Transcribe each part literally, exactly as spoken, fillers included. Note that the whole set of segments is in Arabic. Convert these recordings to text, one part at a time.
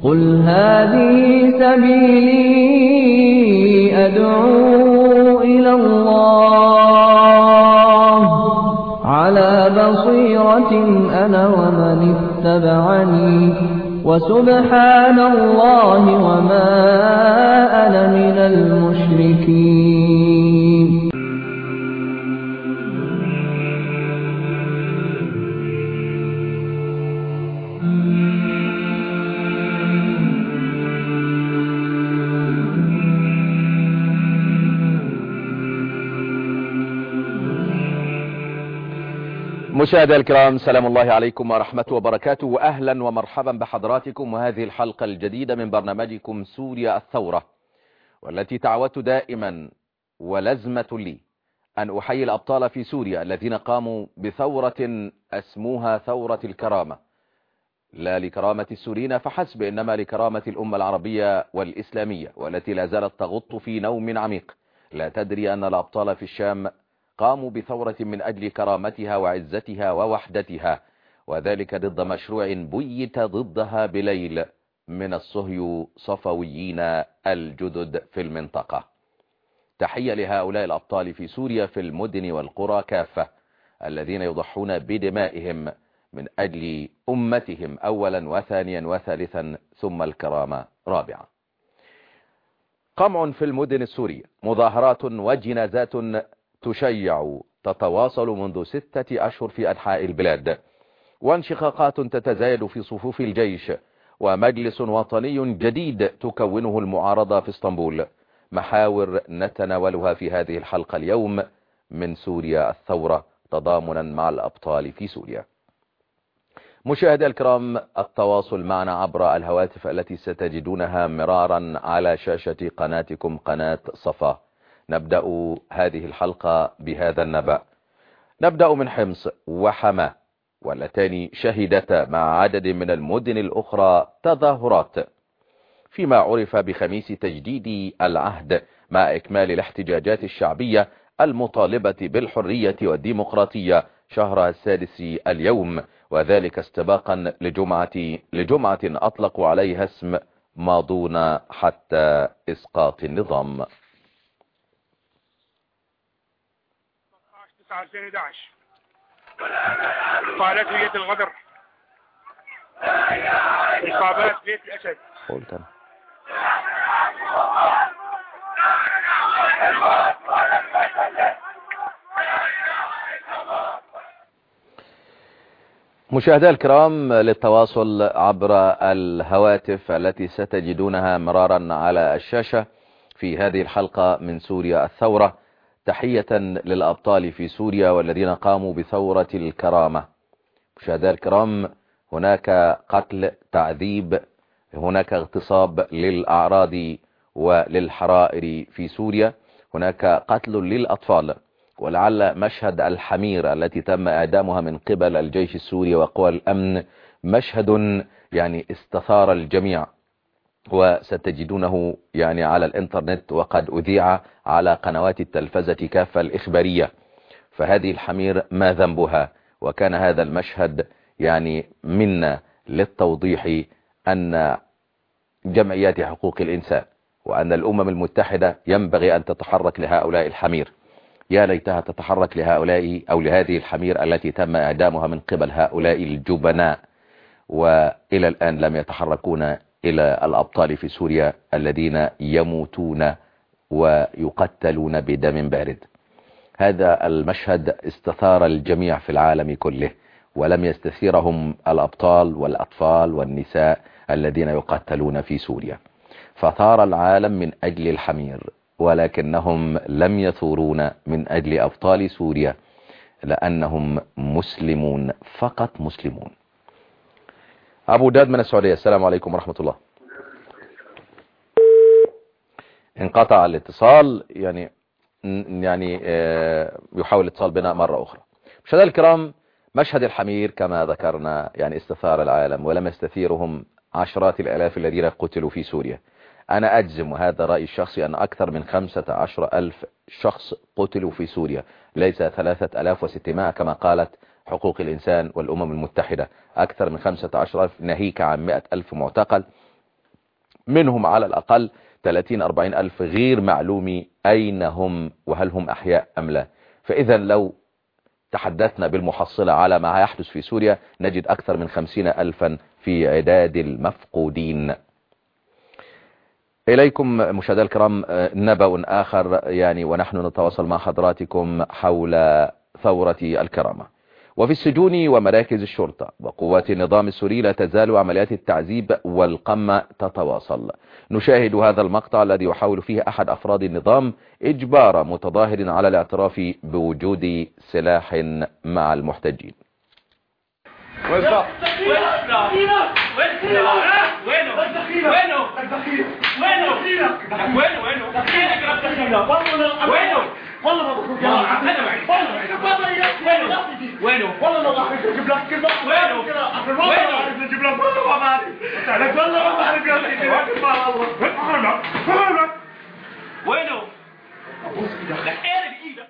قل هذه سبيلي أدعو إلى الله على بصيرة أنا ومن اتبعني وسبحان الله وما أنا من المشركين. مشاهدي الكرام، سلام الله عليكم ورحمته وبركاته، وأهلا ومرحبا بحضراتكم وهذه الحلقة الجديدة من برنامجكم سوريا الثورة، والتي تعودت دائما ولزمة لي أن أحيي الأبطال في سوريا الذين قاموا بثورة أسموها ثورة الكرامة، لا لكرامة السوريين فحسب، إنما لكرامة الأمة العربية والإسلامية، والتي لا زالت تغط في نوم عميق لا تدري أن الأبطال في الشام قاموا بثورة من أجل كرامتها وعزتها ووحدتها، وذلك ضد مشروع بيت ضدها بليل من الصهيو صفويين الجدد في المنطقة. تحية لهؤلاء الأبطال في سوريا في المدن والقرى كافة، الذين يضحون بدمائهم من أجل أمتهم أولا وثانيا وثالثا ثم الكرامة رابعا. قمع في المدن السورية، مظاهرات وجنازات تشيع تتواصل منذ ستة أشهر في أنحاء البلاد، وانشقاقات تتزايد في صفوف الجيش، ومجلس وطني جديد تكونه المعارضة في اسطنبول. محاور نتناولها في هذه الحلقة اليوم من سوريا الثورة تضامنا مع الأبطال في سوريا. مشاهدي الكرام، التواصل معنا عبر الهواتف التي ستجدونها مرارا على شاشة قناتكم قناة صفا. نبدأ هذه الحلقة بهذا النبأ. نبدأ من حمص وحماة، واللتان شهدتا مع عدد من المدن الأخرى تظاهرات فيما عرف بخميس تجديد العهد، مع إكمال الاحتجاجات الشعبية المطالبة بالحرية والديمقراطية شهرها السادس اليوم، وذلك استباقا لجمعة, لجمعة أطلقوا عليها اسم ماضون حتى إسقاط النظام. تسعة ألفين وأحد عشر قالت بيت الغدر، إصابات بيت الأسد. قلت مشاهدي الكرام، للتواصل عبر الهواتف التي ستجدونها مرارا على الشاشة في هذه الحلقة من سوريا الثورة، تحية للأبطال في سوريا والذين قاموا بثورة الكرامة. مشاهدي الكرام، هناك قتل، تعذيب، هناك اغتصاب للأعراض وللحرائر في سوريا، هناك قتل للأطفال، ولعل مشهد الحمير التي تم إعدامها من قبل الجيش السوري وقوى الأمن مشهد يعني استثار الجميع، وستجدونه يعني على الانترنت وقد أذيع على قنوات التلفزة كافة الإخبارية. فهذه الحمير ما ذنبها؟ وكان هذا المشهد يعني منا للتوضيح أن جمعيات حقوق الإنسان وأن الأمم المتحدة ينبغي أن تتحرك لهؤلاء الحمير. يا ليتها تتحرك لهؤلاء أو لهذه الحمير التي تم إعدامها من قبل هؤلاء الجبناء، وإلى الآن لم يتحركون إلى الأبطال في سوريا الذين يموتون ويقتلون بدم بارد. هذا المشهد استثار الجميع في العالم كله، ولم يستثيرهم الأبطال والأطفال والنساء الذين يقتلون في سوريا. فثار العالم من أجل الحمير، ولكنهم لم يثورون من أجل أبطال سوريا، لأنهم مسلمون فقط، مسلمون. أبو داد من السعودية، السلام عليكم ورحمة الله. انقطع الاتصال، يعني يعني يحاول الاتصال بنا مرة أخرى. مشاهدينا الكرام، مشهد الحمير كما ذكرنا يعني استثار العالم، ولم يستثيرهم عشرات الآلاف الذين قتلوا في سوريا. أنا أجزم، وهذا رأيي الشخصي، أن أكثر من خمسة عشر ألف شخص قتلوا في سوريا، ليس ثلاثة ألاف وستمائة كما قالت حقوق الإنسان والأمم المتحدة. أكثر من خمسة عشر ألف، ناهيك عن مئة ألف معتقل. منهم على الأقل ثلاثين أربعين ألف غير معلوم أين هم وهل هم أحياء أم لا. فإذا لو تحدثنا بالمحصلة على ما يحدث في سوريا نجد أكثر من خمسين ألفا في عداد المفقودين. إليكم مشاهدينا الكرام نبأ آخر يعني ونحن نتواصل مع حضراتكم حول ثورة الكرامة. وفي السجون ومراكز الشرطة وقوات النظام السوري لا تزال عمليات التعذيب والقمع تتواصل. نشاهد هذا المقطع الذي يحاول فيه أحد أفراد النظام إجبار متظاهر على الاعتراف بوجود سلاح مع المحتجين. والله ما بخرج يا انا معي والله يا وينه والله ما راح اجيب لك كلمه وينه والله ما راح اجيب لك والله ما بعرف تعالك والله ما بعرف يا الله وينه ابوس ايدك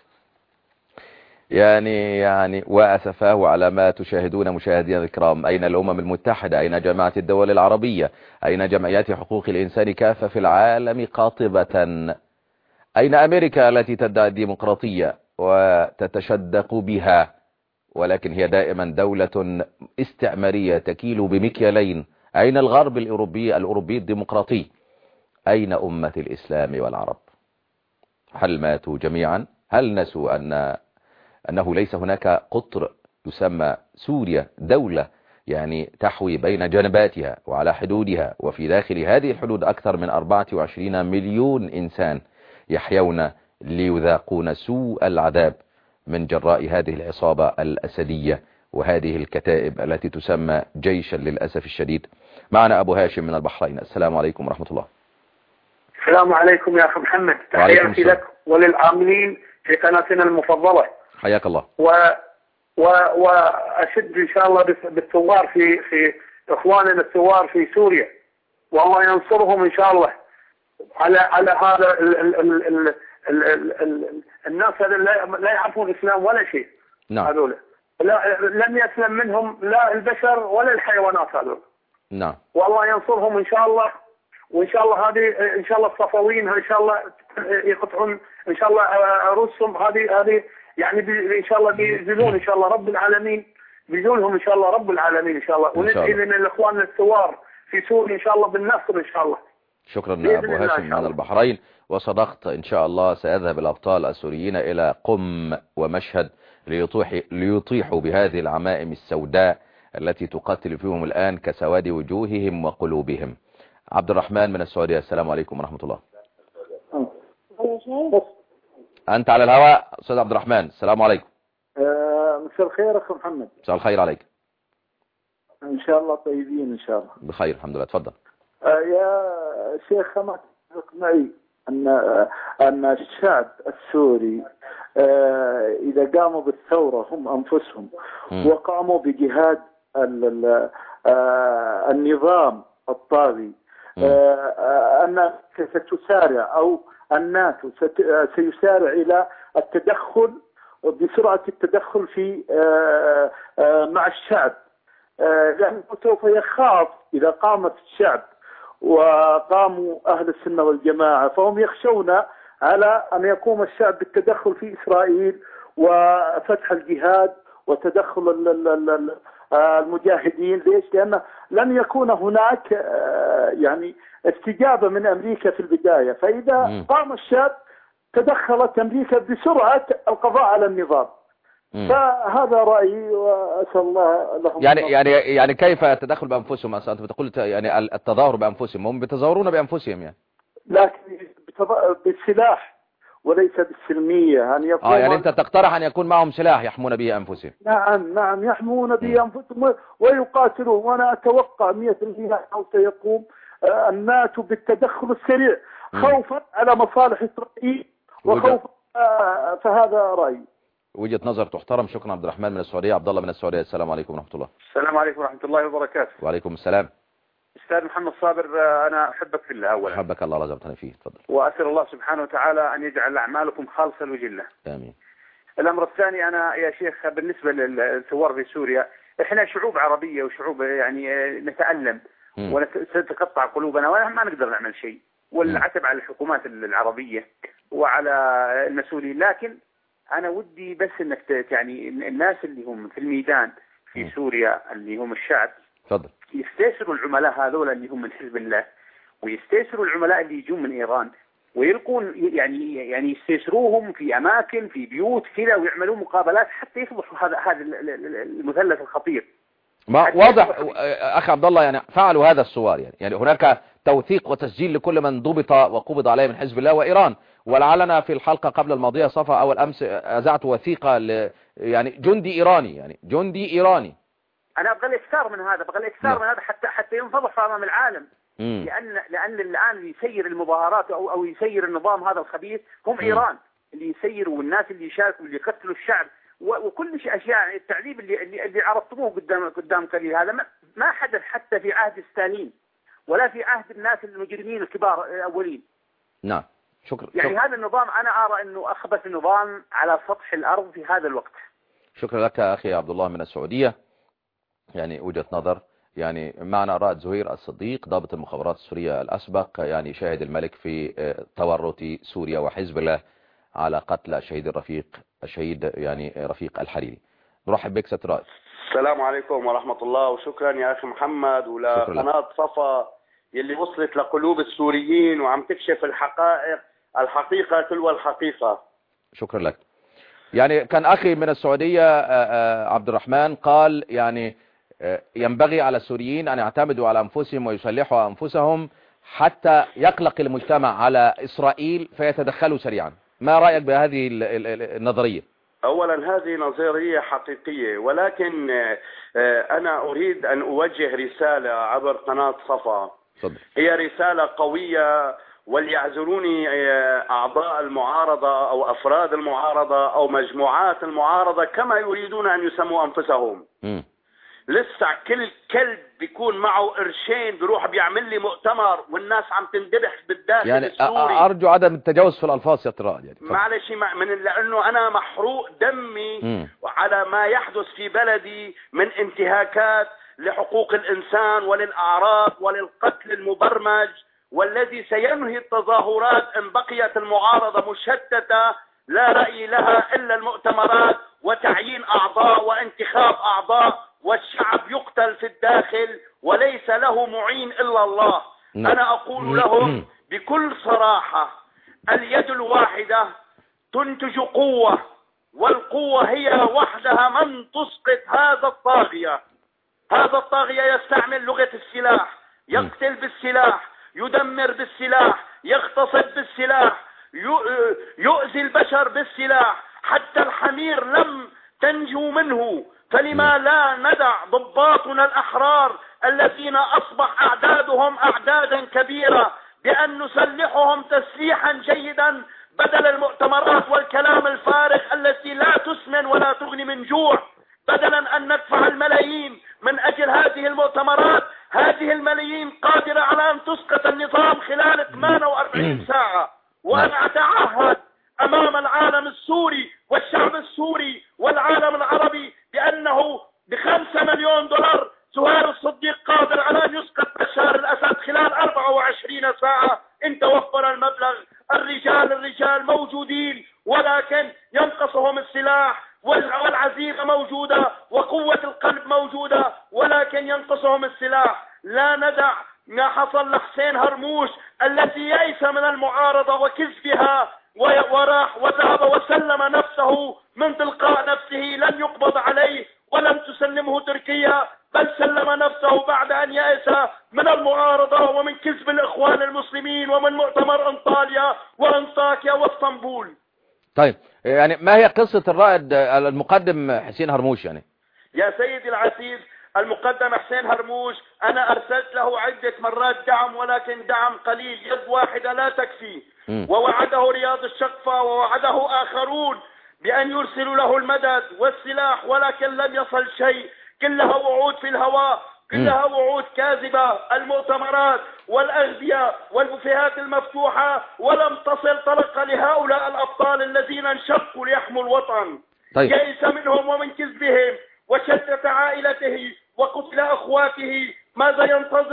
يعني يعني وأسفاه على ما تشاهدون مشاهدينا الكرام. أين الأمم المتحدة؟ أين جماعة الدول العربية؟ أين جمعيات حقوق الإنسان كافة في العالم قاطبة؟ أين أمريكا التي تدعي الديمقراطية وتتشدق بها ولكن هي دائما دولة استعمارية تكيل بمكيالين؟ أين الغرب الأوروبي الأوروبي الديمقراطي؟ أين أمة الإسلام والعرب؟ هل ماتوا جميعا؟ هل نسوا أن أنه ليس هناك قطر يسمى سوريا، دولة يعني تحوي بين جنباتها وعلى حدودها وفي داخل هذه الحدود أكثر من أربعة وعشرين مليون إنسان يحيون ليذاقون سوء العذاب من جراء هذه العصابة الأسدية وهذه الكتائب التي تسمى جيشا للأسف الشديد. معنا أبو هاشم من البحرين. السلام عليكم ورحمة الله. السلام عليكم يا أخي محمد، تحياتي لك وللعاملين في قناتنا المفضلة. حياك الله. و... و... وأشد إن شاء الله بالثوار في في إخواننا الثوار في سوريا، والله ينصرهم إن شاء الله على على هذا ال... ال... ال... ال... ال... ال... الناس هذول لا يعرفون الإسلام ولا شيء. نعم. هذول لا لم يسلم منهم لا البشر ولا الحيوانات هذول. نعم. والله ينصرهم إن شاء الله، وإن شاء الله هذه إن شاء الله الصفويين إن شاء الله يقطعون إن شاء الله رؤوسهم هذه هذه يعني إن شاء الله بيزيلون إن شاء الله رب العالمين بيزولهم إن شاء الله رب العالمين إن شاء الله. وندعي لنا الإخوان الثوار في سوريا إن شاء الله بالنصر إن شاء الله. شكرا أبو هاشم من البحرين. وصدقت إن شاء الله سيذهب الأبطال السوريين إلى قم ومشهد ليطيح ليطيحوا بهذه العمائم السوداء التي تقاتل فيهم الآن كسواد وجوههم وقلوبهم. عبد الرحمن من السعودية. السلام عليكم ورحمة الله. أنت على الهواء أستاذ عبد الرحمن. السلام عليكم. مساء الخير أخي محمد. مساء الخير عليك. إن شاء الله طيبين إن شاء الله. بخير الحمد لله. تفضل. يا شيخ ما تتفق معي أن أن الشعب السوري إذا قاموا بالثورة هم أنفسهم م. وقاموا بجهاد النظام الطاغي أن ستسارع أو الناتو سيسارع إلى التدخل بسرعة التدخل في مع الشعب، لأنه سوف يخاف إذا قامت الشعب وقاموا أهل السنة والجماعة فهم يخشون على أن يقوم الشعب بالتدخل في إسرائيل وفتح الجهاد وتدخل المجاهدين. ليش؟ لأن لن يكون هناك يعني استجابة من أمريكا في البداية، فإذا قام الشعب تدخلت أمريكا بسرعة القضاء على النظام. فهذا رأيي وأسأل الله لهم. يعني يعني يعني كيف التدخل بأنفسهم؟ أصلا أنت بتقول يعني التظاهر بأنفسهم، هم بيتظاهرون بأنفسهم يعني. لكن بالسلاح وليس بالسلمية. أن يكون آه يعني أنت تقترح أن يكون معهم سلاح يحمون به أنفسهم. نعم نعم يحمون به أنفسهم ويقاتلون، وأنا أتوقع مئة بالمئة أو سيقوم الناتو بالتدخل السريع خوفا على مصالح إسرائيل وخوفا. فهذا رأيي. وجهة نظر تحترم. شكرا عبد الرحمن من السعودية. عبد الله من السعودية. السلام عليكم ورحمة الله. السلام عليكم ورحمة الله وبركاته. وعليكم السلام. أستاذ محمد صابر، أنا أحبك في الله أولا. أحبك الله رزقتنا فيه. تفضل. وأسأل الله سبحانه وتعالى أن يجعل أعمالكم خالصة لوجه الله. آمين. الأمر الثاني، أنا يا شيخ بالنسبة للثوار في سوريا، إحنا شعوب عربية وشعوب يعني نتألم وستتقطع قلوبنا وما نقدر نعمل شيء، والعتب على الحكومات العربية وعلى المسؤولين. لكن أنا ودي بس أنك يعني الناس اللي هم في الميدان في سوريا اللي هم الشعب تفضل يستيسروا العملاء هذول اللي هم من حزب الله، ويستيسروا العملاء اللي يجون من إيران، ويلقون يعني يعني يستيسروهم في أماكن في بيوت كذا، ويعملوا مقابلات حتى يفضحوا هذا هذا المثلث الخطير. ما واضح أخي عبد الله، يعني فعلوا هذا السوار، يعني يعني هناك توثيق وتسجيل لكل من ضبط وقبض عليه من حزب الله وإيران. ولعلنا في الحلقة قبل الماضية صفا أول أمس أذعت وثيقة ل يعني جندي إيراني، يعني جندي إيراني. أنا أبغى الإكثار من هذا، أبغى الإكثار من هذا حتى حتى ينفضح أمام العالم. مم. لأن لأن الآن يسير المظاهرات أو أو يسير النظام هذا الخبيث هم مم. إيران اللي يسيروا، والناس اللي يشاركوا اللي يقتلوا الشعب وكل شيء أشياء. التعذيب اللي اللي, اللي عرفتموه قدام قدام قليل هذا ما, ما حدث حتى في عهد ستالين ولا في عهد الناس المجرمين الكبار الأولين. نعم شكرا. يعني شكرا. هذا النظام أنا أرى أنه أخبث نظام على سطح الأرض في هذا الوقت. شكرا لك أخي عبد الله من السعودية. يعني وجهة نظر. يعني معنا رائد زهير الصديق ضابط المخابرات السورية الأسبق، يعني شاهد الملك في تورط سوريا وحزب الله على قتل الشهيد الرفيق الشهيد يعني رفيق الحريري. نرحب بك ست رائد. السلام عليكم ورحمة الله، وشكرا يا أخي محمد ولقناة صفا يلي وصلت لقلوب السوريين وعم تكشف الحقائق الحقيقة تلو الحقيقة. شكرا لك. يعني كان أخي من السعودية عبد الرحمن قال يعني ينبغي على السوريين أن يعتمدوا على أنفسهم ويسلحوا أنفسهم حتى يقلق المجتمع على إسرائيل فيتدخلوا سريعا. ما رأيك بهذه النظرية؟ أولا هذه نظرية حقيقية، ولكن أنا أريد أن أوجه رسالة عبر قناة صفا. هي رسالة قوية، وليعذروني أعضاء المعارضة أو أفراد المعارضة أو مجموعات المعارضة كما يريدون أن يسموا أنفسهم. م. لسه كل كلب بيكون معه قرشين بيروح بيعمل لي مؤتمر والناس عم تندبح بالداخل يعني السوري. أرجو عدم التجاوز في الألفاظ يا ترى. يعني معلش من لأنه أنا محروق دمي م. على ما يحدث في بلدي من انتهاكات لحقوق الإنسان وللأعراض وللقتل المبرمج، والذي سينهي التظاهرات إن بقيت المعارضة مشتتة لا رأي لها إلا المؤتمرات وتعيين أعضاء وانتخاب أعضاء، والشعب يقتل في الداخل وليس له معين إلا الله. أنا أقول لهم بكل صراحة اليد الواحدة تنتج قوة، والقوة هي وحدها من تسقط هذا الطاغية. هذا الطاغية يستعمل لغة السلاح، يقتل بالسلاح، يدمر بالسلاح، يغتصب بالسلاح، يؤذي البشر بالسلاح، حتى الحمير لم تنجو منه. فلما لا ندع ضباطنا الأحرار الذين أصبح أعدادهم أعدادا كبيرة بأن نسلحهم تسليحا جيدا بدل المؤتمرات والكلام الفارغ التي لا تسمن ولا تغني من جوع. بدلا أن ندفع الملايين من أجل هذه المؤتمرات، هذه الملايين قادرة على أن تسقط النظام خلال ثمانية وأربعين ساعة. وأنا أتعهد أمام العالم السوري والشعب السوري والعالم العربي بأنه بخمسة مليون دولار زهير الصديق قادر على أن يسقط بشار الأسد خلال أربعة وعشرين ساعة إن توفر المبلغ. الرجال الرجال موجودين، ولكن ينقصهم السلاح، والعزيمة موجودة وقوة القلب موجودة، ولكن ينقصهم السلاح. لا ندع ما حصل لحسين هرموش الذي يئس من المعارضة وكذبها وراح وذهب وسلم نفسه من تلقاء نفسه، لم يقبض عليه ولم تسلمه تركيا، بل سلم نفسه بعد أن يأس من المعارضة ومن كذب الإخوان المسلمين ومن مؤتمر أنطاليا وأنطاكيا واسطنبول. طيب يعني ما هي قصة الرائد المقدم حسين هرموش؟ يعني يا سيدي العزيز، المقدم حسين هرموش أنا أرسلت له عدة مرات دعم، ولكن دعم قليل، يد واحدة لا تكفي. ووعده رياض الشقفة ووعده آخرون بأن يرسلوا له المدد والسلاح، ولكن لم يصل شيء. كلها وعود في الهواء، كلها وعود كاذبة. المؤتمرات والأغذية والبوفيهات المفتوحة، ولم تصل طلقة لهؤلاء الأبطال الذين انشقوا ليحموا الوطن. طيب. يئس منهم ومن كذبهم وشتت عائلته وقتل أخواته. ماذا ينتظر؟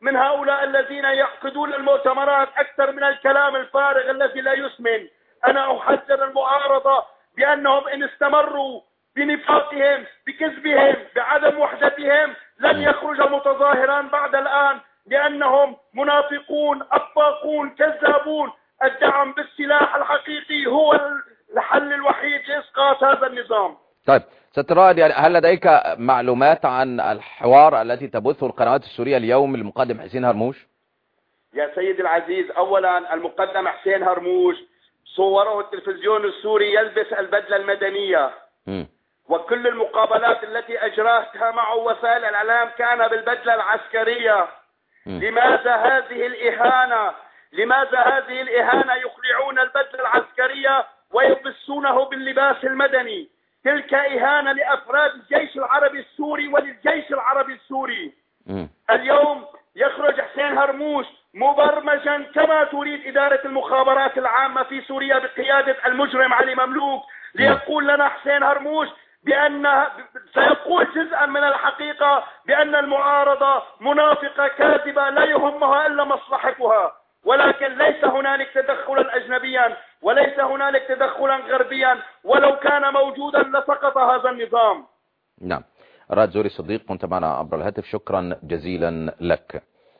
من هؤلاء الذين يعقدون المؤتمرات أكثر من الكلام الفارغ الذي لا يسمن. أنا أحذر المعارضة بأنهم إن استمروا بنفاقهم بكذبهم بعدم وحدتهم لن يخرج متظاهرا بعد الآن، لأنهم منافقون أفاقون كذابون. الدعم بالسلاح الحقيقي هو الحل الوحيد لإسقاط هذا النظام. طيب ستراد، يعني هل لديك معلومات عن الحوار التي تبثه القنوات السورية اليوم المقدم حسين هرموش؟ يا سيدي العزيز، أولا المقدم حسين هرموش صوره التلفزيون السوري يلبس البدلة المدنية م. وكل المقابلات التي أجراها معه وسائل الإعلام كان بالبدلة العسكرية. م. لماذا هذه الإهانة؟ لماذا هذه الإهانة؟ يخلعون البدلة العسكرية ويلبسونه باللباس المدني. تلك إهانة لأفراد الجيش العربي السوري وللجيش العربي السوري. م. اليوم يخرج حسين هرموش مبرمجا كما تريد إدارة المخابرات العامة في سوريا بقيادة المجرم علي مملوك ليقول لنا حسين هرموش بأن سيقول جزءا من الحقيقة بأن المعارضة منافقة كاذبة لا يهمها إلا مصلحتها، ولكن ليس هنالك تدخلا أجنبيا وليس هنالك تدخلا غربيا، ولو كان موجودا لسقط هذا النظام. نعم. راد زوري صديق كنت معنا عبر الهاتف، شكرا جزيلا لك.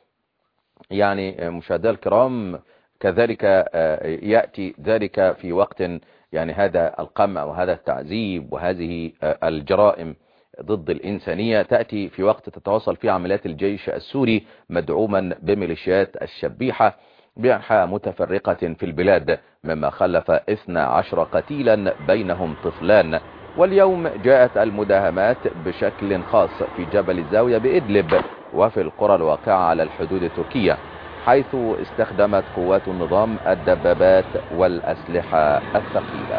يعني مشاهدينا الكرام، كذلك يأتي ذلك في وقت يعني هذا القمع وهذا التعذيب وهذه الجرائم ضد الإنسانية تأتي في وقت تتواصل فيه عمليات الجيش السوري مدعوما بميليشيات الشبيحة بأنحاء متفرقة في البلاد، مما خلف اثنا عشر قتيلا بينهم طفلان. واليوم جاءت المداهمات بشكل خاص في جبل الزاوية بإدلب وفي القرى الواقعة على الحدود التركية، حيث استخدمت قوات النظام الدبابات والأسلحة الثقيلة.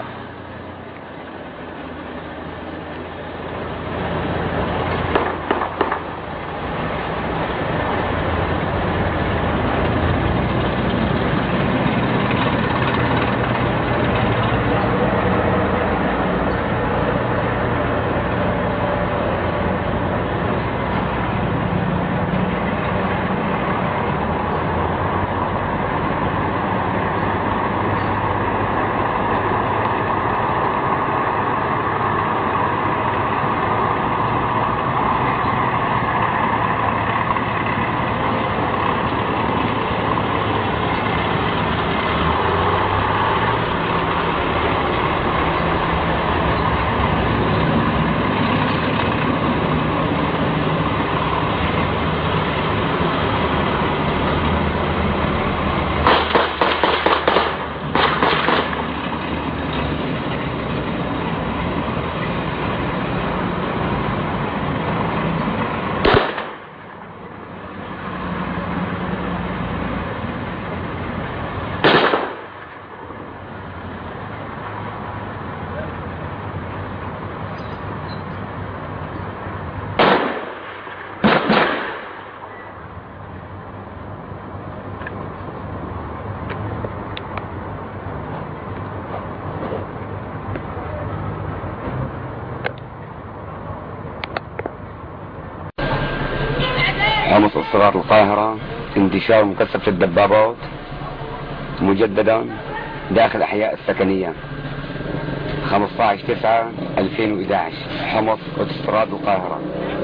حمص إصرار القاهرة انتشار مكثف الدبابات مجددا داخل الأحياء السكنية. خمسة عشر تسعة ألفين وإحدى عشر حمص واستيراد القاهرة،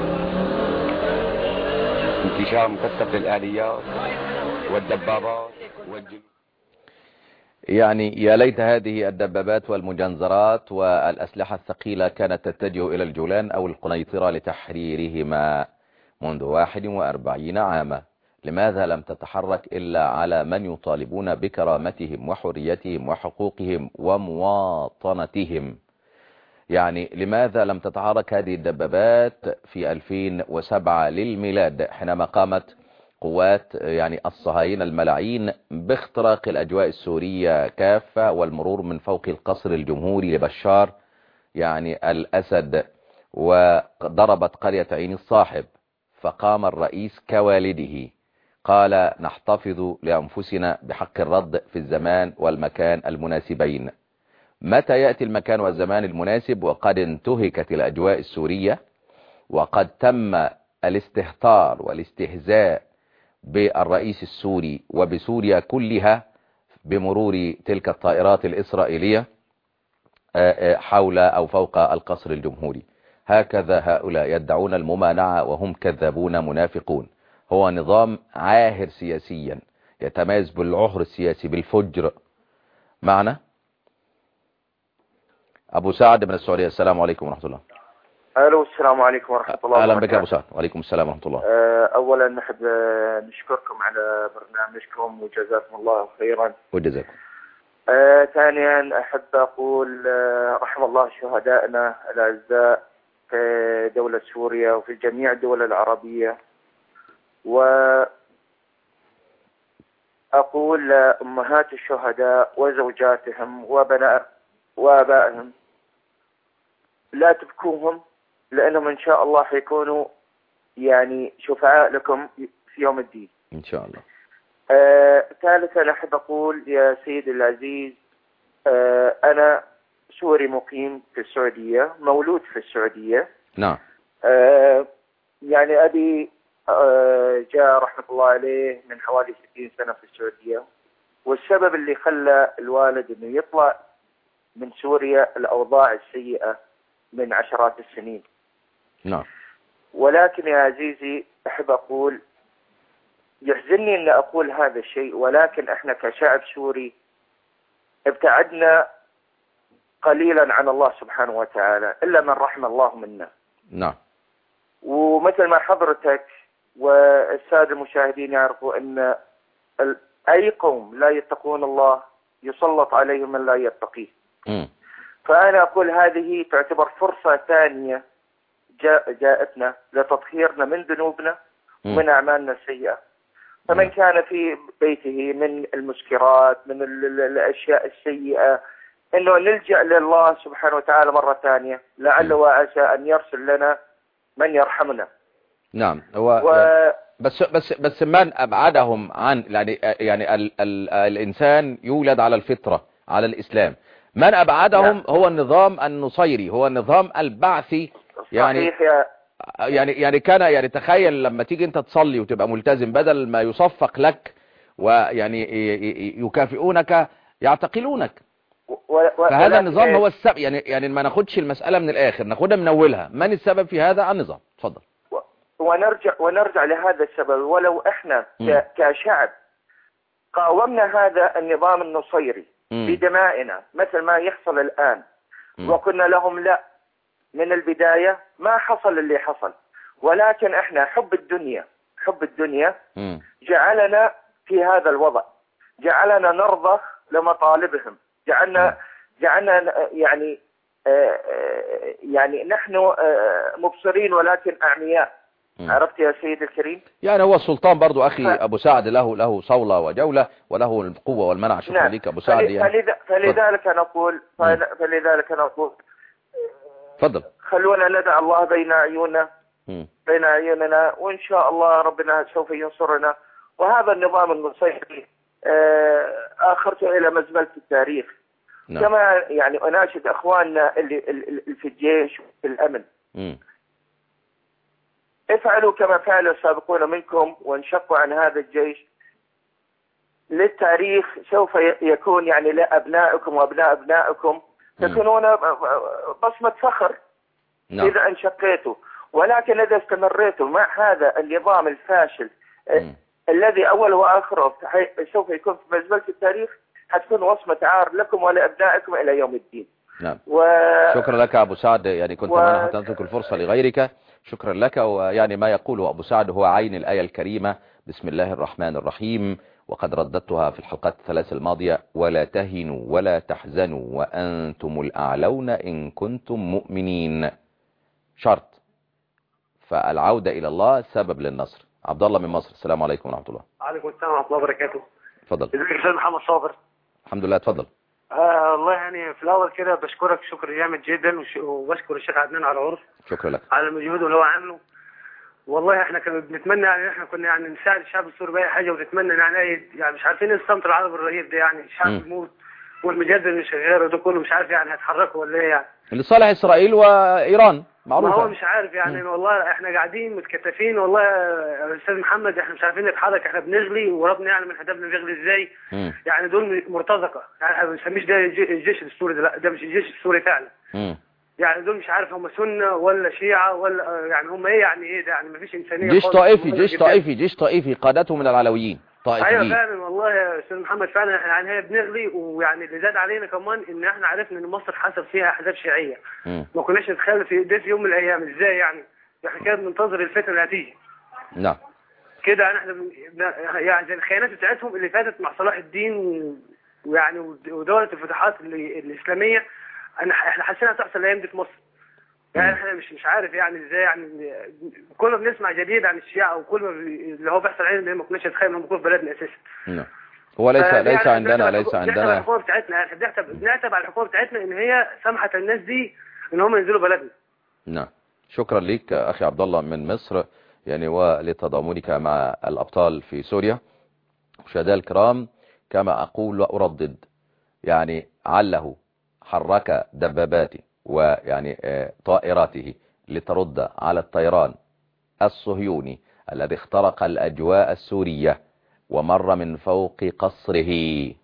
انتشار مكثف للآليات والدبابات والجنود. يعني يا ليت هذه الدبابات والمجنزرات والأسلحة الثقيلة كانت تتجه إلى الجولان أو القنيطرة لتحريرهما منذ واحد وأربعين عاما. لماذا لم تتحرك إلا على من يطالبون بكرامتهم وحريتهم وحقوقهم ومواطنتهم؟ يعني لماذا لم تتحرك هذه الدبابات في ألفين وسبعة للميلاد حينما قامت قوات يعني الصهاينة الملاعين باختراق الأجواء السورية كافة والمرور من فوق القصر الجمهوري لبشار يعني الأسد، وضربت قرية عين الصاحب، فقام الرئيس كوالده قال نحتفظ لأنفسنا بحق الرد في الزمان والمكان المناسبين. متى يأتي المكان والزمان المناسب وقد انتهكت الأجواء السورية وقد تم الاستهتار والاستهزاء بالرئيس السوري وبسوريا كلها بمرور تلك الطائرات الإسرائيلية حول أو فوق القصر الجمهوري. هكذا هؤلاء يدعون الممانعة وهم كذابون منافقون. هو نظام عاهر سياسيا يتميز بالعهر السياسي بالفجر. معنا أبو سعد من السعودية. السلام عليكم ورحمة الله. الو السلام عليكم ورحمة الله وبركاته. أهلا بك أبو سعد. وعليكم السلام ورحمة الله. أولا نحب نشكركم على برنامجكم وجزاكم الله خيرا. وجزاكم. آه، ثانيا أحب أقول آه، رحم الله شهدائنا الأعزاء في دولة سوريا وفي جميع الدول العربية، وأقول لأمهات الشهداء وزوجاتهم وبناء وآبائهم لا تبكوهم، لأنهم إن شاء الله حيكونوا يعني شفعاء لكم في يوم الدين إن شاء الله. آه، ثالثا أحب أقول يا سيدي العزيز، آه، أنا سوري مقيم في السعودية، مولود في السعودية. نعم. آه، يعني أبي آه، جاء رحمة الله عليه من حوالي ستين سنة في السعودية، والسبب اللي خلى الوالد إنه يطلع من سوريا الأوضاع السيئة من عشرات السنين. نعم. ولكن يا عزيزي أحب أقول، يحزنني أن أقول هذا الشيء، ولكن إحنا كشعب سوري ابتعدنا قليلا عن الله سبحانه وتعالى إلا من رحم الله منا. نعم. ومثل ما حضرتك والسادة المشاهدين يعرفوا أن أي قوم لا يتقون الله يسلط عليهم من لا يتقيه. م. فأنا أقول هذه تعتبر فرصة ثانية جاء جاءتنا لتطهيرنا من ذنوبنا ومن أعمالنا السيئة. فمن كان في بيته من المسكرات من الأشياء السيئة إنه نلجأ لله سبحانه وتعالى مرة ثانية، لعل وعسى أن يرسل لنا من يرحمنا. نعم. هو و... بس بس بس من أبعدهم عن يعني يعني ال ال الإنسان يولد على الفطرة على الإسلام، من أبعدهم نعم. هو النظام النصيري، هو النظام البعثي. يعني صحيح يا يعني يعني كان يعني تخيل لما تيجي انت تصلي وتبقى ملتزم، بدل ما يصفق لك ويعني يكافئونك يعتقلونك. و... و... فهذا النظام هو السبب. يعني يعني ما ناخدش المسألة من الآخر، ناخدها من أولها. من السبب في هذا النظام؟ تفضل. و... ونرجع ونرجع لهذا السبب. ولو احنا ك... كشعب قاومنا هذا النظام النصيري م. بدمائنا مثل ما يحصل الآن م. وقلنا لهم لا من البداية، ما حصل اللي حصل. ولكن احنا حب الدنيا حب الدنيا م. جعلنا في هذا الوضع، جعلنا نرضخ لمطالبهم، جعلنا م. جعلنا يعني آه يعني نحن آه مبصرين ولكن أعمياء. م. عرفت يا سيدي الكريم؟ يعني هو السلطان برضو أخي ف... أبو سعد له له صولة وجولة وله القوة والمنع. شكرا نعم. لك أبو سعد. فل... يعني. فلذلك أنا أقول فل... فلذلك أنا أقول تفضل. خلونا ندع الله بين عيوننا م. بين عيوننا، وإن شاء الله ربنا سوف ينصرنا. وهذا النظام النصيري آخرته إلى مزبلة التاريخ. نعم. كما يعني أناشد أخواننا اللي, اللي في الجيش وفي الأمن م. افعلوا كما فعل السابقون منكم وانشقوا عن هذا الجيش. للتاريخ سوف يكون يعني لأبنائكم وأبناء أبنائكم تكونون بصمة فخر. نعم. إذا انشقيتوا. ولكن إذا استمريتوا مع هذا النظام الفاشل م. الذي أول وآخره سوف يكون في مزبلة التاريخ، حتكون وصمة عار لكم ولأبنائكم إلى يوم الدين. نعم. و... شكرا لك أبو سعد. يعني كنت و... معنا حتى نترك الفرصة لغيرك. شكرا لك. ويعني ما يقوله أبو سعد هو عين الآية الكريمة بسم الله الرحمن الرحيم، وقد رددتها في الحلقات الثلاث الماضية: ولا تهنوا ولا تحزنوا وأنتم الأعلون إن كنتم مؤمنين. شرط. فالعودة إلى الله سبب للنصر. عبد الله من مصر. السلام عليكم ورحمة الله. وعليكم السلام ورحمة الله وبركاته. تفضل. ازيك يا استاذ محمد صابر؟ الحمد لله. تفضل. آه والله يعني في الأول كده بشكرك شكر جامد جدا، وبشكر الشيخ عدنان على عرف. شكرا لك على المجهود اللي هو عامله. والله احنا كنا بنتمنى يعني احنا كنا يعني نساعد الشعب السوري بأي حاجة، ونتمنى يعني يعني مش عارفين نستمتع العرب الرهيب ده، يعني الشعب بيموت والمجدد اللي شغال وده كله مش عارف يعني هيتحركوا ولا ايه يعني لصالح اسرائيل وايران معروفه. ما هو مش عارف يعني. والله احنا قاعدين متكتفين والله يا استاذ محمد، احنا مش عارفين نتحرك، احنا بنغلي وربنا يعلم يعني احنا بنغلي ازاي. مم. يعني دول مرتزقه، يعني احنا ما بنسميش ده الجيش السوري ده، لا ده مش الجيش السوري فعلا. مم. يعني دول مش عارف هم سنه ولا شيعه ولا يعني هم ايه، يعني ايه ده، يعني ما فيش انسانيه جيش خالص. طائفي جيش طائفي جيش طائفي قادته من العلويين طائفيين. ايوه فعلا والله يا استاذ محمد، فعلا احنا يعني هي بنغلي. ويعني اللي زاد علينا كمان ان احنا عرفنا ان مصر حصل فيها احزاب شيعيه. مم. ما كناش نتخيل في ده في يوم من الايام. ازاي يعني؟ احنا كده بننتظر الفتنه اللي هتيجي. نعم كده يعني احنا بن... يعني زي الخيانات بتاعتهم اللي فاتت مع صلاح الدين و... ويعني ودوله الفتوحات اللي... الاسلاميه، انا احنا حاسينها تحصل الايام دي في مصر. يعني احنا مش مش عارف يعني ازاي، يعني كل ما بنسمع جديد عن الشيعة وكل ما بي... اللي هو بيحصل علينا ما كناش نتخيل انهم بيكونوا في بلدنا اساسا. نعم هو ليس ليس يعني عندنا ليس عندنا عندنا الحكومه بتاعتنا، يعني بنعتب بنعتب على الحكومه بتاعتنا ان هي سمحت الناس دي ان هم ينزلوا بلدنا. نعم شكرا لك اخي عبد الله من مصر، يعني ولتضامنك مع الابطال في سوريا. مشاهدينا الكرام، كما اقول واردد، يعني عله حرك دباباته ويعني طائراته لترد على الطيران الصهيوني الذي اخترق الأجواء السورية ومر من فوق قصره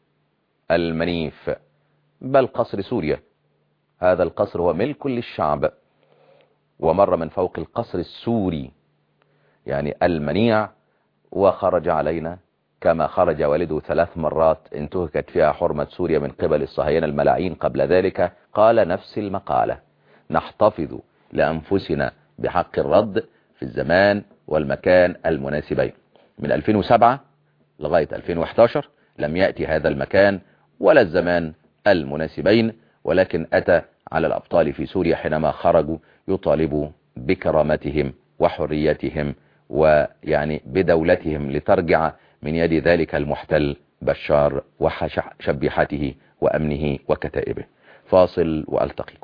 المنيف، بل قصر سوريا، هذا القصر هو ملك للشعب، ومر من فوق القصر السوري يعني المنيع، وخرج علينا كما خرج والده ثلاث مرات انتهكت فيها حرمة سوريا من قبل الصهاينة الملاعين. قبل ذلك قال نفس المقالة: نحتفظ لأنفسنا بحق الرد في الزمان والمكان المناسبين. من ألفين وسبعة لغاية ألفين وإحدى عشر لم يأتي هذا المكان ولا الزمان المناسبين، ولكن أتى على الأبطال في سوريا حينما خرجوا يطالبوا بكرامتهم وحريتهم ويعني بدولتهم لترجع من يد ذلك المحتل بشار وشبيحته وأمنه وكتائبه. فاصل وألتقيكم.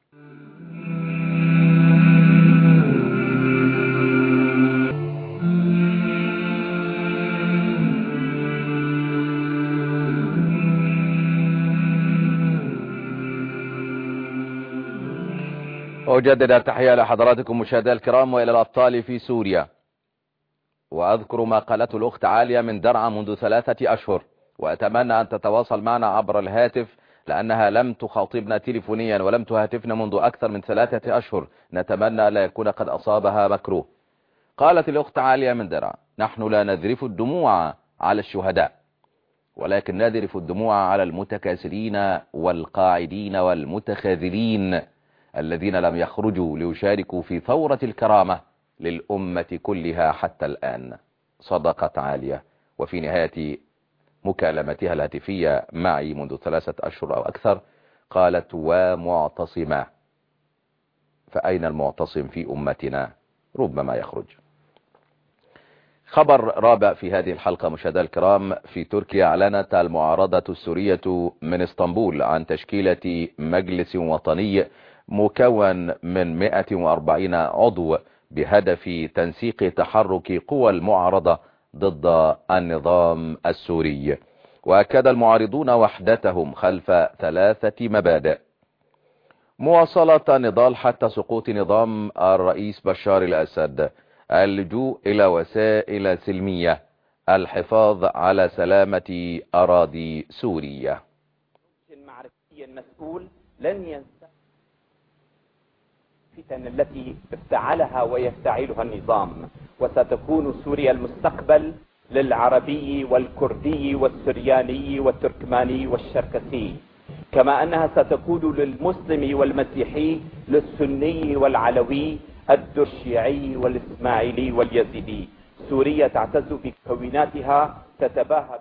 أجدد التحية لحضراتكم مشاهدينا الكرام وإلى الأبطال في سوريا. وأذكر ما قالته الأخت عالية من درعا منذ ثلاثة أشهر، وأتمنى أن تتواصل معنا عبر الهاتف لأنها لم تخاطبنا تليفونيا ولم تهاتفنا منذ أكثر من ثلاثة أشهر، نتمنى لا يكون قد أصابها مكروه. قالت الأخت عالية من درعا: نحن لا نذرف الدموع على الشهداء، ولكن نذرف الدموع على المتكاسلين والقاعدين والمتخاذلين الذين لم يخرجوا ليشاركوا في ثورة الكرامة للأمة كلها حتى الآن. صدقت عالية. وفي نهاية مكالمتها الهاتفية معي منذ ثلاثة أشهر أو أكثر قالت: ومعتصما. فأين المعتصم في أمتنا؟ ربما يخرج. خبر رابع في هذه الحلقة مشاهدينا الكرام: في تركيا أعلنت المعارضة السورية من اسطنبول عن تشكيلة مجلس وطني مكون من مئة وأربعين عضو بهدف تنسيق تحرك قوى المعارضة ضد النظام السوري. وأكد المعارضون وحدتهم خلف ثلاثة مبادئ: مواصلة النضال حتى سقوط نظام الرئيس بشار الأسد، اللجوء إلى وسائل سلمية، الحفاظ على سلامة أراضي سوريا. المعرفي المسؤول لن ينسى الفتن التي افتعلها ويفتعلها النظام، وستكون سوريا المستقبل للعربي والكردي والسرياني والتركماني والشركسي، كما أنها ستكون للمسلم والمسيحي، للسني والعلوي، الدرشيعي والإسماعيلي واليزيدي. سوريا تعتز بكوناتها تتباهى.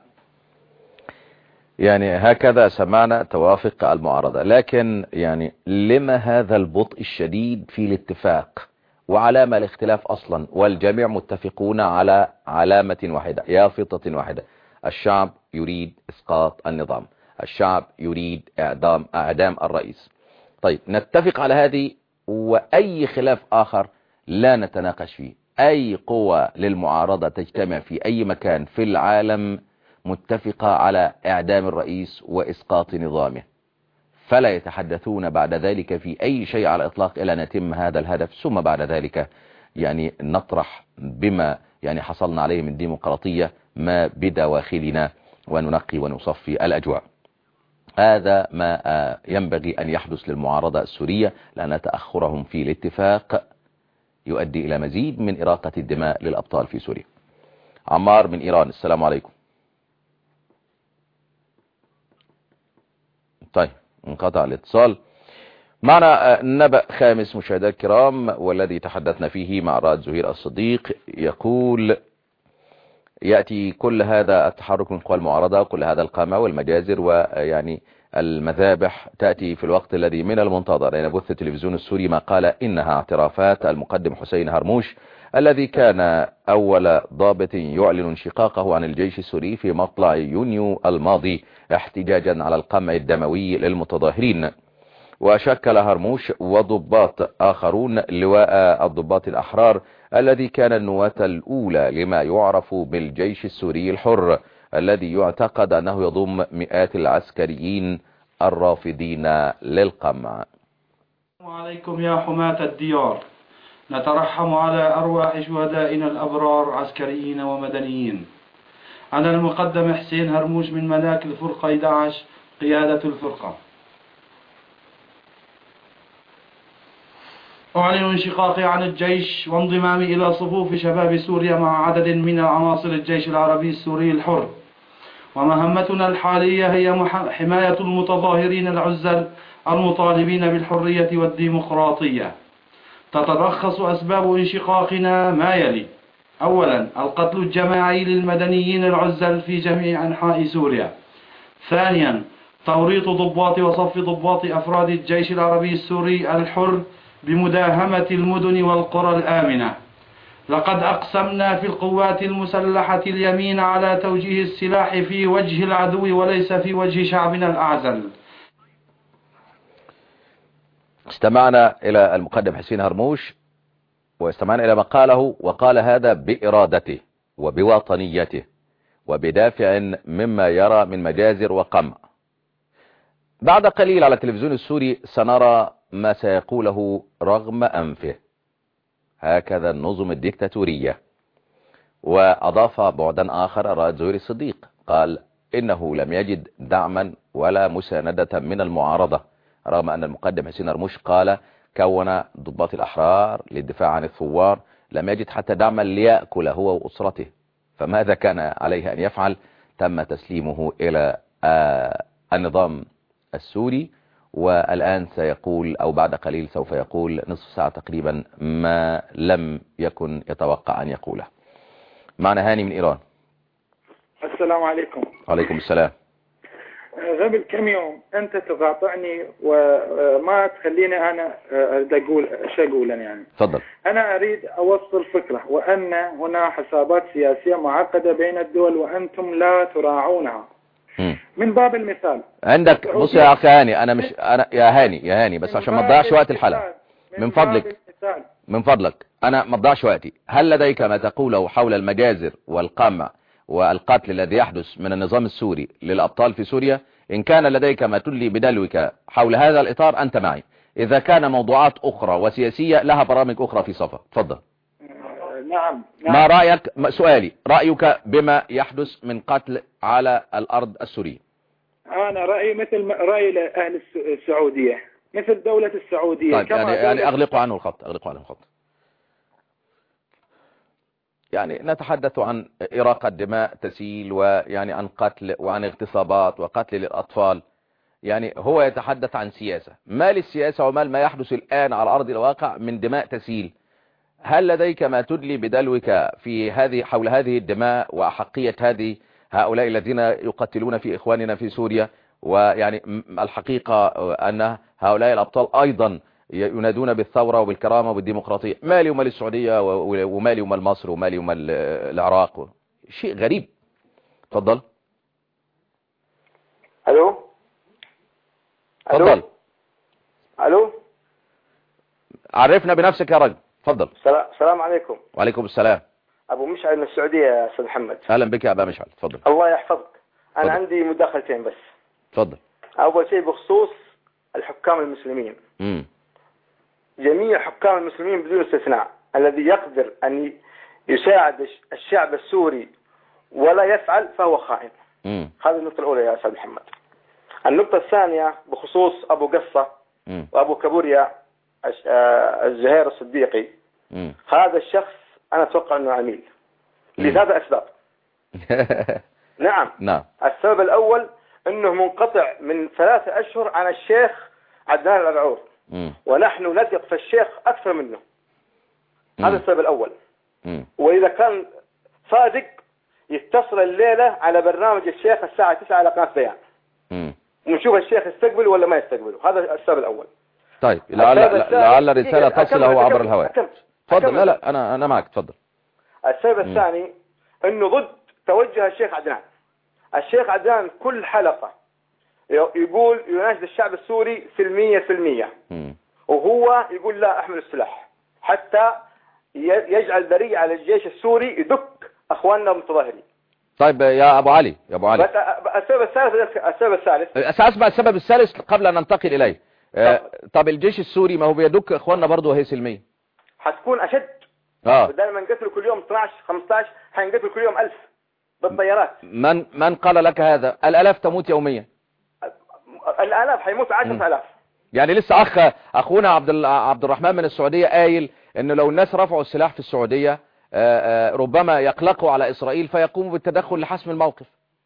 يعني هكذا سمعنا توافق المعارضة، لكن يعني لما هذا البطء الشديد في الاتفاق؟ وعلامة الاختلاف أصلا، والجميع متفقون على علامة واحدة، يافطة واحدة: الشعب يريد إسقاط النظام، الشعب يريد إعدام إعدام الرئيس. طيب نتفق على هذه، وأي خلاف آخر لا نتناقش فيه. أي قوة للمعارضة تجتمع في أي مكان في العالم متفقة على إعدام الرئيس وإسقاط نظامه، فلا يتحدثون بعد ذلك في أي شيء على الإطلاق إلا نتم هذا الهدف، ثم بعد ذلك يعني نطرح بما يعني حصلنا عليه من ديمقراطية ما بدواخلنا وننقي ونصفي الأجواء. هذا ما ينبغي أن يحدث للمعارضة السورية، لأن تأخرهم في الاتفاق يؤدي إلى مزيد من إراقة الدماء للأبطال في سوريا. عمار من إيران، السلام عليكم. طيب انقطع الاتصال. معنا نبأ خامس مشاهدينا الكرام، والذي تحدثنا فيه مع رائد زهير الصديق، يقول يأتي كل هذا التحرك من قوى المعارضة، كل هذا القمع والمجازر ويعني المذابح تأتي في الوقت الذي من المنتظر، لأن بث التلفزيون السوري ما قال إنها اعترافات المقدم حسين هرموش الذي كان أول ضابط يعلن انشقاقه عن الجيش السوري في مطلع يونيو الماضي احتجاجا على القمع الدموي للمتظاهرين. وشكل هرموش وضباط آخرون لواء الضباط الأحرار الذي كان النواة الأولى لما يعرف بالجيش السوري الحر، الذي يعتقد أنه يضم مئات العسكريين الرافضين للقمع. السلام عليكم يا حماة الديار، نترحم على أرواح شهدائنا الأبرار عسكريين ومدنيين. أنا المقدم حسين هرموش من ملاك الفرقة أحد عشر قيادة الفرقة، أعلن انشقاقي عن الجيش وانضمامي إلى صفوف شباب سوريا مع عدد من عناصر الجيش العربي السوري الحر، ومهمتنا الحالية هي حماية المتظاهرين العزل المطالبين بالحرية والديمقراطية. تتلخص أسباب انشقاقنا ما يلي: أولا، القتل الجماعي للمدنيين العزل في جميع أنحاء سوريا. ثانيا، توريط ضباط وصف ضباط أفراد الجيش العربي السوري الحر بمداهمة المدن والقرى الآمنة. لقد أقسمنا في القوات المسلحة اليمين على توجيه السلاح في وجه العدو وليس في وجه شعبنا الأعزل. استمعنا إلى المقدم حسين هرموش واستمعنا إلى ما قاله، وقال هذا بإرادته وبوطنيته وبدافع مما يرى من مجازر وقمع. بعد قليل على التلفزيون السوري سنرى ما سيقوله رغم أنفه. هكذا النظم الديكتاتورية. وأضاف بعدا آخر الرائد زهير الصديق، قال إنه لم يجد دعما ولا مساندة من المعارضة، رغم أن المقدم حسين هرموش قال كون ضباط الأحرار للدفاع عن الثوار، لم يجد حتى دعما ليأكل هو وأسرته. فماذا كان عليه أن يفعل؟ تم تسليمه إلى آه النظام السوري، والآن سيقول أو بعد قليل سوف يقول نصف ساعة تقريبا ما لم يكن يتوقع أن يقوله. معنا هاني من إيران. السلام عليكم. وعليكم السلام. قبل كم يوم أنت تقاطعني وما تخليني أنا أقول شو أقول يعني. تفضل. أنا أريد أوصل فكرة، وأن هنا حسابات سياسية معقدة بين الدول وأنتم لا تراعونها. م. من باب المثال عندك، بص يا أخي هاني، أنا مش أنا يا هاني يا هاني بس عشان ما تضيعش وقت الحلقة من, من فضلك من فضلك أنا ما تضيعش وقتي. هل لديك ما تقوله حول المجازر والقمع والقتل الذي يحدث من النظام السوري للأبطال في سوريا؟ إن كان لديك ما تلي بدلوك حول هذا الإطار أنت معي، إذا كان موضوعات أخرى وسياسية لها برامج أخرى في صفة. تفضل. نعم. نعم. ما رأيك، سؤالي رأيك بما يحدث من قتل على الأرض السورية؟ أنا رأيي مثل رأي أهل السعودية، مثل دولة السعودية. طيب يعني, يعني أغلقوا عنه الخط أغلقوا عنه الخط يعني نتحدث عن إراقة دماء تسيل، ويعني عن قتل وعن اغتصابات وقتل للأطفال. يعني هو يتحدث عن سياسة، ما للسياسة وما ما يحدث الآن على أرض الواقع من دماء تسيل. هل لديك ما تدلي بدلوك في هذه حول هذه الدماء وأحقية هذه هؤلاء الذين يقتلون في إخواننا في سوريا؟ ويعني الحقيقة أن هؤلاء الأبطال أيضا ينادون بالثورة وبالكرامة وبالديمقراطية. مالي ومال السعودية ومالي ومال مصر ومالي ومال العراق، شيء غريب. تفضل. ألو تفضل. ألو عرفنا بنفسك يا رجل. تفضل. السلام عليكم. وعليكم السلام. ابو مشعل من السعوديه يا استاذ محمد. اهلا بك يا ابا مشعل، تفضل. الله يحفظك. انا فضل. عندي مداخلتين بس. تفضل. اول شيء بخصوص الحكام المسلمين. امم جميع حكام المسلمين بدون استثناء الذي يقدر ان يساعد الشعب السوري ولا يفعل فهو خائن. امم هذه النقطه الاولى يا استاذ محمد. النقطه الثانيه بخصوص ابو قصه مم. وابو كابوريا الزهير الصديقي. مم. هذا الشخص انا اتوقع انه عميل لثلاث اسباب. نعم. نعم. السبب الاول انه منقطع من ثلاثة اشهر عن الشيخ عدنان العرعور، مم. ونحن نثق في الشيخ اكثر منه. مم. هذا السبب الاول. مم. واذا كان صادق يتصل الليله على برنامج الشيخ الساعه تسعة على قناه بيان، مم. ونشوف الشيخ يستقبل ولا ما يستقبل. هذا السبب الاول. طيب لعل لعل رساله تصله عبر الهواء. تفضل. لا لا انا انا معك، تفضل. السبب الثاني انه ضد توجه الشيخ عدنان. الشيخ عدنان كل حلقه يقول يناشد الشعب السوري سلميه سلميه، مم. وهو يقول لا احمل السلاح، حتى يجعل ذريعه على الجيش السوري يدك اخواننا المتظاهرين. طيب يا ابو علي يا ابو علي، بس السبب الثالث السبب الثالث اسمع السبب الثالث قبل ان ننتقل اليه. آه طب الجيش السوري ما هو بيدك اخواننا برضه وهي سلميه، حتكون اشد. اه بدل ما نقتل كل يوم اثناشر خمستاشر حنقتل كل يوم ألف بالطيارات. من من قال لك هذا؟ الالاف تموت يوميا. الالاف حيموت عشرة آلاف. يعني لسه اخ اخونا عبد عبد الرحمن من السعوديه قايل انه لو الناس رفعوا السلاح في السعوديه آآ آآ ربما يقلقوا على اسرائيل فيقوموا بالتدخل لحسم الموقف.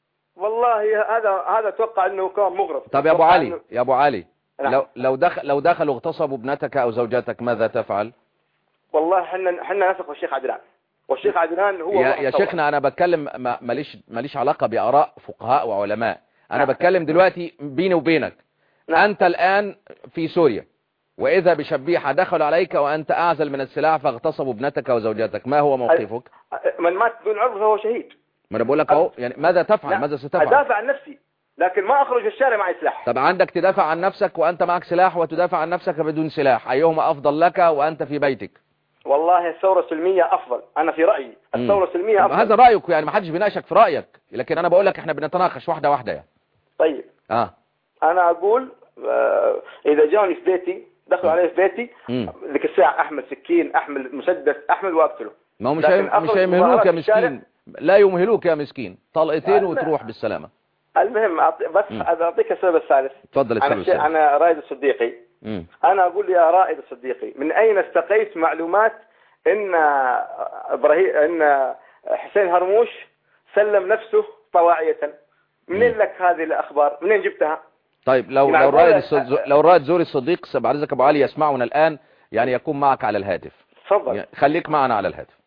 والله هذا هذا اتوقع انه كان مغرض. طب يا ابو علي إنه... يا ابو علي نعم. لو لو دخل لو دخلوا اغتصبوا ابنتك او زوجتك ماذا تفعل؟ والله احنا احنا نثق بالشيخ عدنان، والشيخ عدنان هو يا, يا شيخنا انا بتكلم ماليش ماليش علاقه باراء فقهاء وعلماء، انا نعم. بتكلم دلوقتي بيني وبينك. نعم. انت الان في سوريا واذا بشبيحه دخلوا عليك وانت اعزل من السلاح فاغتصبوا ابنتك وزوجتك، ما هو موقفك؟ من مات بدون عذر فهو شهيد. ما انا بقول لك اهو، يعني ماذا تفعل؟ لا. ماذا ستفعل؟ ادافع عن نفسي لكن ما اخرج في الشارع معي سلاح. طب عندك تدافع عن نفسك وانت معك سلاح وتدافع عن نفسك بدون سلاح، ايهما افضل لك وانت في بيتك؟ والله الثوره السلميه افضل، انا في رايي الثوره السلميه افضل. هذا رايك، يعني ما حدش بيناقشك في رايك، لكن انا بقول لك احنا بنتناقش واحده واحده يعني. طيب اه انا اقول آه اذا جاني في بيتي دخلوا علي في بيتي ذيك الساعه احمل سكين احمل مسدس احمل واقتله. ما هو مش مش هيمهلوك يا مسكين، لا يمهلوك يا مسكين، طلقتين وتروح بالسلامه. المهم بس اعطيك السبب الثالث. تفضل. السبب الثالث انا رائد الصديقي. مم. انا اقول يا رائد الصديقي، من اين استقيت معلومات ان ابراهيم ان حسين هرموش سلم نفسه طواعية؟ منين لك هذه الاخبار؟ منين جبتها؟ طيب لو لو رائد لو رائد زوري الصديق بعد اذنك ابو علي يسمعنا الان، يعني يكون معك على الهاتف. تفضل. يعني خليك معنا على الهاتف.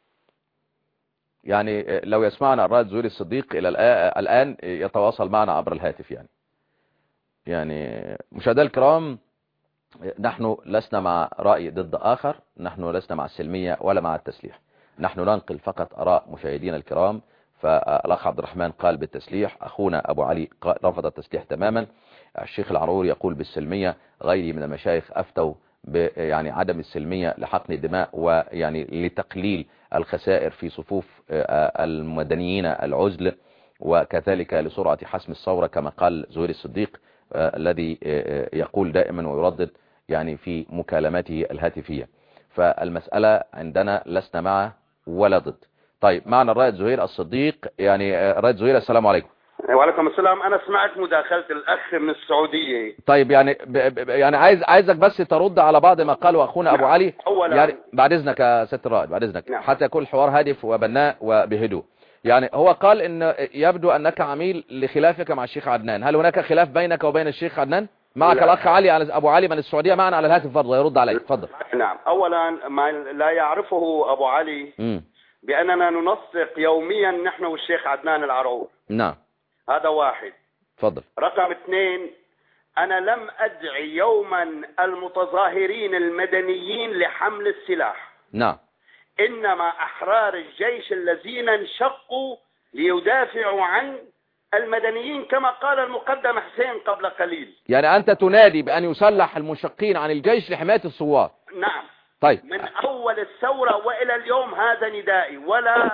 يعني لو يسمعنا الرائد زوري الصديق الى الان يتواصل معنا عبر الهاتف. يعني يعني مشاهدينا الكرام، نحن لسنا مع رأي ضد آخر، نحن لسنا مع السلمية ولا مع التسليح، نحن ننقل فقط آراء مشاهدينا الكرام. فالأخ عبد الرحمن قال بالتسليح، أخونا أبو علي رفض التسليح تماما، الشيخ العرعور يقول بالسلمية، غيري من المشايخ أفتوا يعني عدم السلمية لحقن الدماء ويعني لتقليل الخسائر في صفوف المدنيين العزل، وكذلك لسرعة حسم الثورة كما قال زهير الصديق آه الذي آه يقول دائما ويردد يعني في مكالماته الهاتفية. فالمسألة عندنا لسنا معه ولا ضد. طيب معنا الرائد زهير الصديق. يعني آه رائد زهير السلام عليكم. وعليكم السلام. انا سمعت مداخلة الاخ من السعودية. طيب يعني ب ب يعني عايز عايزك بس ترد على بعض ما قاله اخونا ابو علي. أولا يعني بعد اذنك يا سيادة الرائد، بعد اذنك نعم. حتى يكون الحوار هادف وبناء وبهدوء. يعني هو قال ان يبدو انك عميل لخلافك مع الشيخ عدنان، هل هناك خلاف بينك وبين الشيخ عدنان؟ معك لا. الاخ علي ابو علي من السعودية معنا على الهاتف، برضه يرد عليك. اتفضل. نعم. اولا ما لا يعرفه ابو علي م. باننا ننسق يوميا نحن والشيخ عدنان العرعور. نعم. هذا واحد. اتفضل. رقم اثنين، انا لم ادعي يوما المتظاهرين المدنيين لحمل السلاح. نعم. إنما أحرار الجيش الذين انشقوا ليدافعوا عن المدنيين كما قال المقدم حسين قبل قليل. يعني أنت تنادي بأن يسلح المنشقين عن الجيش لحماية الثوار. نعم. طيب. من أول الثورة وإلى اليوم هذا ندائي، ولا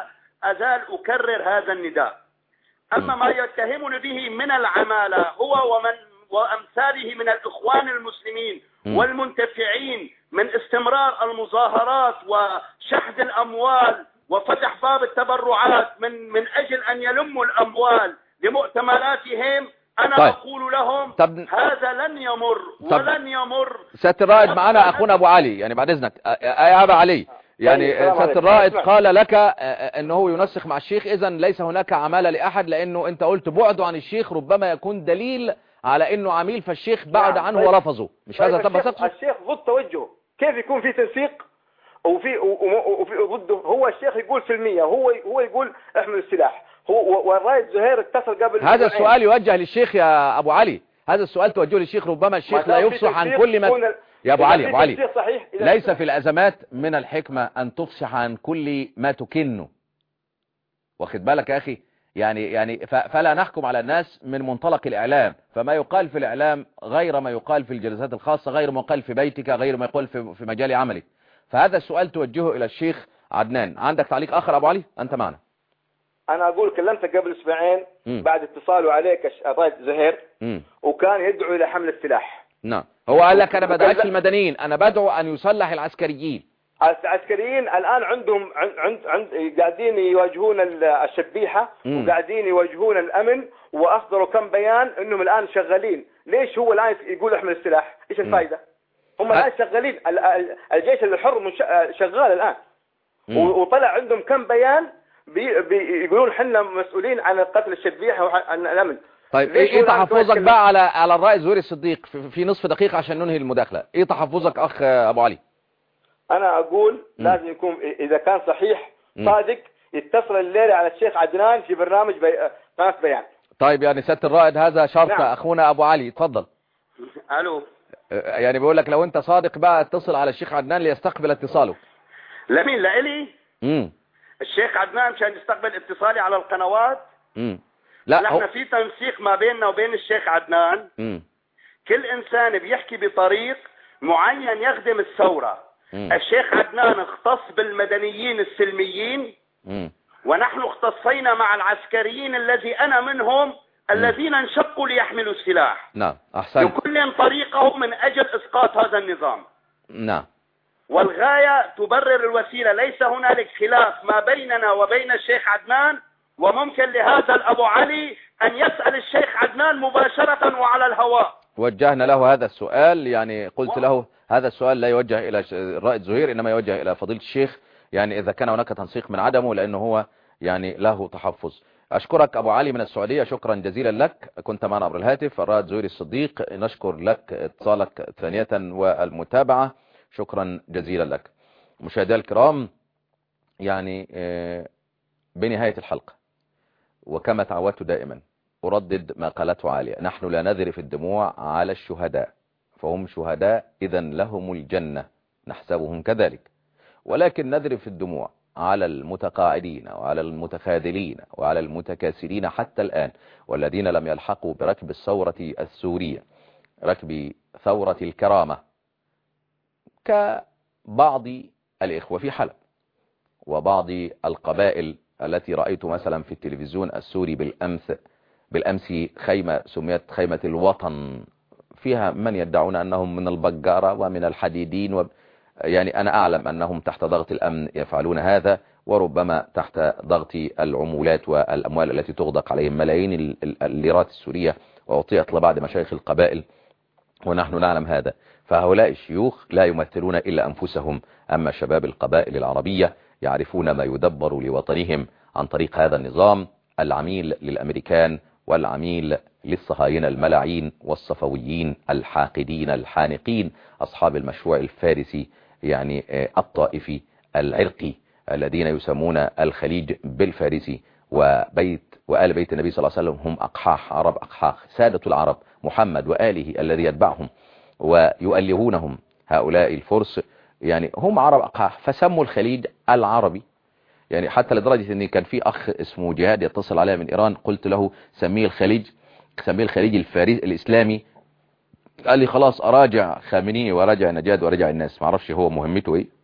أزال أكرر هذا النداء. أما ما يتهمني به من العمالة هو ومن وأمثاله من الإخوان المسلمين والمنتفعين من استمرار المظاهرات وشحذ الأموال وفتح باب التبرعات من من أجل أن يلموا الأموال لمؤتمراتهم، أنا طيب. أقول لهم طب. هذا لن يمر طب. ولن يمر. سيادة الرائد معنا أخونا أبو علي، يعني بعد إذنك يا أبو علي، يعني سيادة الرائد قال لك أنه ينسق مع الشيخ، إذن ليس هناك عمالة لأحد، لأنه أنت قلت بعده عن الشيخ ربما يكون دليل على أنه عميل، فالشيخ بعد عنه طيب. ورفضه، مش هذا تم تقصد؟ الشيخ ضد توجهه، كيف يكون في تنسيق وفي وفي ضده؟ هو الشيخ يقول في المية، هو هو يقول احمل السلاح، هو والرائد زهير اتصل قبل هذا السؤال يوجه للشيخ يا أبو علي، هذا السؤال توجهه للشيخ، ربما الشيخ لا يفصح عن كل ما يا أبو علي. أبو علي ليس في الأزمات من الحكمة أن تفصح عن كل ما تكنه، واخد بالك يا أخي؟ يعني يعني فلا نحكم على الناس من منطلق الإعلام، فما يقال في الإعلام غير ما يقال في الجلسات الخاصة، غير ما يقال في بيتك، غير ما يقال في في مجال عملك. فهذا السؤال توجهه إلى الشيخ عدنان. عندك تعليق آخر أبو علي؟ أنت معنا. أنا أقول كلمتك قبل أسبوعين بعد اتصاله عليك الرائد زهير م. وكان يدعو إلى حمل السلاح. نعم، هو قال لك أنا بدعوش المدنيين، أنا بدعو أن يسلح العسكريين. العسكريين الآن عندهم عند عند قاعدين يواجهون الشبيحة م. وقاعدين يواجهون الأمن، وأصدروا كم بيان إنهم الآن شغالين. ليش هو الآن يقول احمل السلاح؟ إيش الفائدة؟ هم الآن شغالين، الجيش الحر شغال الآن م. وطلع عندهم كم بيان بي بيقولون حنا مسؤولين عن قتل الشبيحة وعن الأمن. طيب ايه تحفظك بقى على على الرائد زهير الصديق في, في نصف دقيقة عشان ننهي المداخلة؟ ايه تحفظك اخ ابو علي؟ انا اقول م. لازم يكون اذا كان صحيح صادق يتصل الليلة على الشيخ عدنان في برنامج بي... قناة بيان. طيب يعني سيادة الرائد هذا شرط. نعم. اخونا ابو علي اتفضل. الو. يعني بيقول لك لو انت صادق بقى اتصل على الشيخ عدنان ليستقبل اتصاله. لمين؟ لإلي؟ امم الشيخ عدنان مشان يستقبل اتصالي على القنوات. امم لا نحن هو... في تنسيق ما بيننا وبين الشيخ عدنان. امم كل انسان بيحكي بطريق معين يخدم الثورة. مم. الشيخ عدنان اختص بالمدنيين السلميين مم. ونحن اختصينا مع العسكريين الذي انا منهم مم. الذين انشقوا ليحملوا السلاح. نعم احسنت. لكل طريقه من اجل اسقاط هذا النظام. نعم. والغاية تبرر الوسيلة، ليس هنالك خلاف ما بيننا وبين الشيخ عدنان، وممكن لهذا الأبو علي أن يسأل الشيخ عدنان مباشرة وعلى الهواء. وجهنا له هذا السؤال، يعني قلت و... له هذا السؤال لا يوجه إلى الرائد زهير إنما يوجه إلى فضيلة الشيخ، يعني إذا كان هناك تنسيق من عدمه لأنه هو يعني له تحفظ. أشكرك أبو علي من السعودية، شكرا جزيلا لك، كنت معنا عبر الهاتف. الرائد زهير الصديق نشكر لك اتصالك ثانية والمتابعة، شكرا جزيلا لك. مشاهدينا الكرام، يعني بنهاية الحلقة وكما تعودت دائما أردد ما قالته عالية، نحن لا نذرف الدموع على الشهداء، فهم شهداء إذا لهم الجنة، نحسبهم كذلك، ولكن نذرف الدموع على المتقاعدين وعلى المتخاذلين وعلى المتكاسلين حتى الآن، والذين لم يلحقوا بركب الثورة السورية، ركب ثورة الكرامة، كبعض الإخوة في حلب وبعض القبائل التي رأيت مثلا في التلفزيون السوري بالأمس بالأمس خيمة سميت خيمة الوطن، فيها من يدعون أنهم من البقارة ومن الحديدين و... يعني أنا أعلم أنهم تحت ضغط الأمن يفعلون هذا، وربما تحت ضغط العمولات والأموال التي تغدق عليهم ملايين الليرات السورية وأعطيت لبعض مشايخ القبائل، ونحن نعلم هذا. فهؤلاء الشيوخ لا يمثلون إلا أنفسهم، أما شباب القبائل العربية يعرفون ما يدبر لوطنهم عن طريق هذا النظام العميل للأمريكان والعميل للصهاينة الملاعين والصفويين الحاقدين الحانقين، أصحاب المشروع الفارسي يعني الطائفي العرقي الذين يسمون الخليج بالفارسي، وبيت وآل بيت النبي صلى الله عليه وسلم هم أقحاح، عرب أقحاح، سادة العرب محمد وآله الذي يتبعهم ويؤلهونهم. هؤلاء الفرس يعني هم عرب أقحاح، فسموا الخليج العربي، يعني حتى لدرجة ان كان في اخ اسمه جهاد يتصل عليها من ايران، قلت له سميه الخليج سميه الخليج الفارسي الاسلامي، قال لي خلاص اراجع خامنئي وراجع نجاد وراجع الناس، ما اعرفش هو مهمته ايه،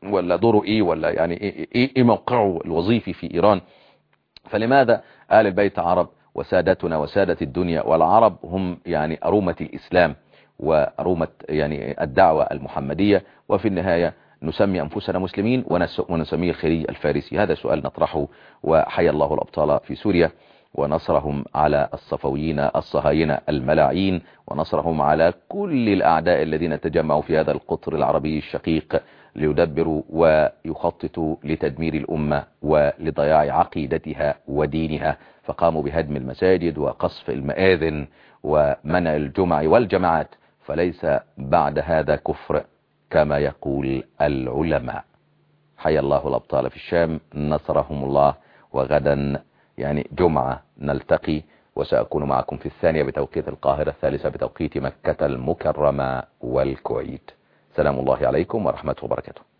ولا دوره ايه، ولا يعني ايه, إيه موقعه الوظيفي في ايران. فلماذا آل البيت عرب وسادتنا وسادة الدنيا، والعرب هم يعني أرومة الإسلام وأرومة يعني الدعوة المحمدية، وفي النهاية نسمي أنفسنا مسلمين ونسميه الخيري الفارسي؟ هذا سؤال نطرحه. وحيا الله الأبطال في سوريا ونصرهم على الصفويين الصهاينة الملاعين، ونصرهم على كل الأعداء الذين تجمعوا في هذا القطر العربي الشقيق ليدبروا ويخططوا لتدمير الأمة ولضياع عقيدتها ودينها، فقاموا بهدم المساجد وقصف المآذن ومنع الجمع والجماعات، فليس بعد هذا كفر كما يقول العلماء. حيا الله الأبطال في الشام، نصرهم الله. وغدا يعني جمعة نلتقي، وسأكون معكم في الثانية بتوقيت القاهرة، الثالثة بتوقيت مكة المكرمة والكويت. سلام الله عليكم ورحمته وبركاته.